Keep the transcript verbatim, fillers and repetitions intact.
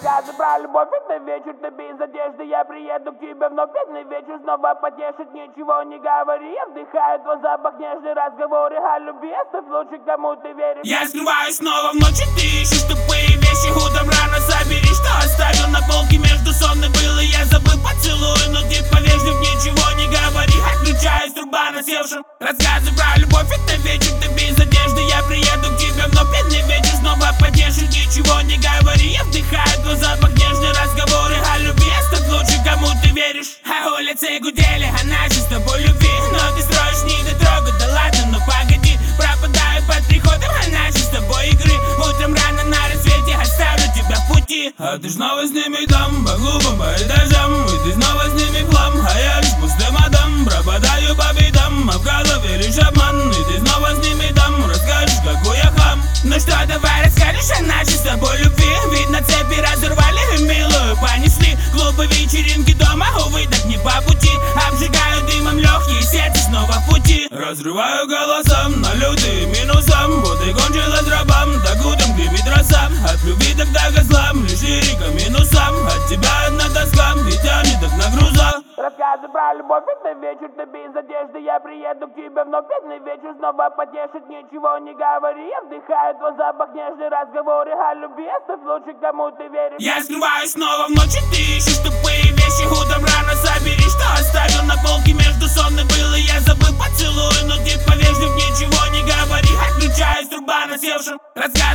Рассказы про любовь — это вечер, ты без одежды. Я приеду к тебе вновь, бедный вечер снова потешит. Ничего не говори, я вдыхаю твой запах, нежный разговоры о любви. Оставь лучше, кому ты веришь. Я скрываюсь снова в ночи, ты ищешь тупые вещи. Утром рано забери, что оставил на полке между сон и был. И я забыл поцелуй, но ты повежлив, ничего не говори. Отключаюсь, труба на севшим. Рассказы про любовь — это вечер, ты без одежды. Я приеду к тебе вновь, бедный вечер снова потешит. Ничего не говори, я вдыхаю твой запах, нежные разговоры о любви. Оставь лучше, кому ты веришь. А улицы гудели о нашей с тобой любви. Но ты строишь недотрогу, да ладно, ну погоди. Пропадаю под приходом о нашей с тобой игры. Утром рано на рассвете оставлю тебя в пути. А ты снова с ними там, по клубам, по этажам. И ты снова с ними в хлам, а я лишь пустым адам. Пропадаю по бедам, а в голове лишь обман. И ты снова с ними там, расскажешь, какой я хам. Ну что, давай расскажешь о нашей с тобой любви. Видно, цепи разорвали и милую понесли. Клубы, вечеринки дома, увы, так не по пути. Обжигаю дымом легкие, сердце снова в пути. Разрываю голосом на лютые минусом. Вот и кончилась рабам, так утром гремит роса. От любви так до козлам, лишь лирика минусам. От тебя одна тоска и тянет так на груза. Рассказы про любовь — это вечер, ты без одежды. Я приеду к тебе вновь, бедный вечер снова потешит. Ничего не говори, я вдыхаю твой запах, нежные разговоры о любви. Оставь лучше, кому ты веришь. Я скрываюсь снова в ночи, ты ищешь тупые вещи. Утром рано забери, что оставил на полке между сон и был. И я забыл поцелуй, но ты повежлив, ничего не говори. Отключаюсь, труба на севшим. Рассказы